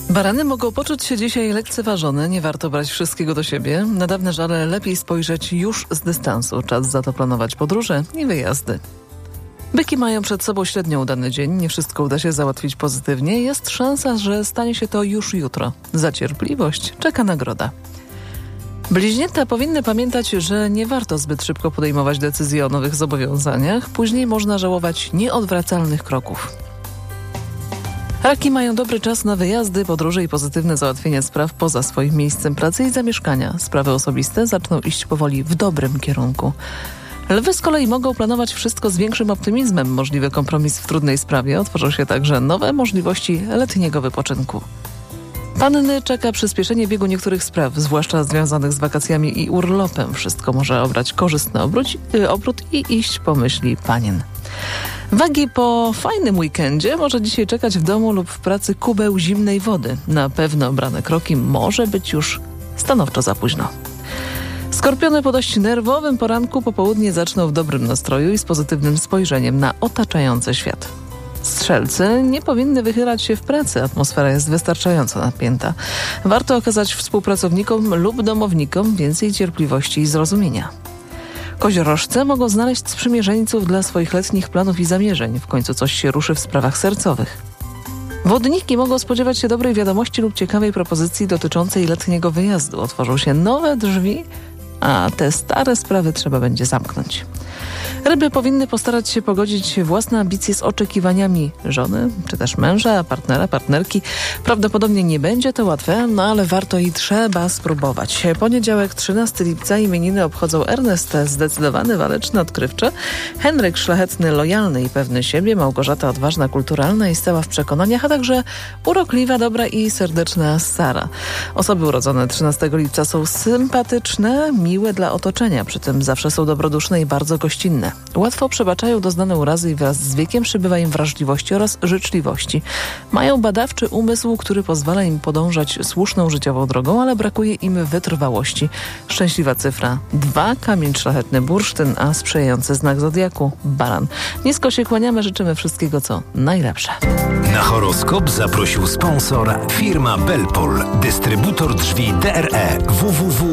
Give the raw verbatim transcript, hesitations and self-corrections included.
Barany mogą poczuć się dzisiaj lekceważone, nie warto brać wszystkiego do siebie. Na dawne żale lepiej spojrzeć już z dystansu. Czas za to planować podróże i wyjazdy. Byki mają przed sobą średnio udany dzień, nie wszystko uda się załatwić pozytywnie. Jest szansa, że stanie się to już jutro. Za cierpliwość czeka nagroda. Bliźnięta powinny pamiętać, że nie warto zbyt szybko podejmować decyzji o nowych zobowiązaniach. Później można żałować nieodwracalnych kroków. Raki mają dobry czas na wyjazdy, podróże i pozytywne załatwienie spraw poza swoim miejscem pracy i zamieszkania. Sprawy osobiste zaczną iść powoli w dobrym kierunku. Lwy z kolei mogą planować wszystko z większym optymizmem. Możliwy kompromis w trudnej sprawie. Otworzą się także nowe możliwości letniego wypoczynku. Panny czeka przyspieszenie biegu niektórych spraw, zwłaszcza związanych z wakacjami i urlopem. Wszystko może obrać korzystny obrót, yy, obrót i iść po myśli panien. Wagi po fajnym weekendzie może dzisiaj czekać w domu lub w pracy kubeł zimnej wody. Na pewno obrane kroki może być już stanowczo za późno. Skorpiony po dość nerwowym poranku popołudnie zaczną w dobrym nastroju i z pozytywnym spojrzeniem na otaczający świat. Strzelcy nie powinny wychylać się w pracy, atmosfera jest wystarczająco napięta. Warto okazać współpracownikom lub domownikom więcej cierpliwości i zrozumienia. Koziorożce mogą znaleźć sprzymierzeńców dla swoich letnich planów i zamierzeń. W końcu coś się ruszy w sprawach sercowych. Wodniki mogą spodziewać się dobrej wiadomości lub ciekawej propozycji dotyczącej letniego wyjazdu. Otworzą się nowe drzwi, a te stare sprawy trzeba będzie zamknąć. Ryby powinny postarać się pogodzić własne ambicje z oczekiwaniami żony, czy też męża, partnera, partnerki. Prawdopodobnie nie będzie to łatwe, no ale warto i trzeba spróbować. Poniedziałek, trzynastego lipca, imieniny obchodzą Ernest zdecydowany, waleczny, odkrywczy, Henryk szlachetny, lojalny i pewny siebie, Małgorzata odważna, kulturalna i stała w przekonaniach, a także urokliwa, dobra i serdeczna Sara. Osoby urodzone trzynastego lipca są sympatyczne, miłe dla otoczenia, przy tym zawsze są dobroduszne i bardzo gościnne. Łatwo przebaczają doznane urazy i wraz z wiekiem przybywa im wrażliwości oraz życzliwości. Mają badawczy umysł, który pozwala im podążać słuszną życiową drogą, ale brakuje im wytrwałości. Szczęśliwa cyfra dwa, kamień szlachetny bursztyn, a sprzyjający znak zodiaku baran. Nisko się kłaniamy, życzymy wszystkiego co najlepsze. Na horoskop zaprosił sponsor firma Belpol, dystrybutor drzwi D R E w w w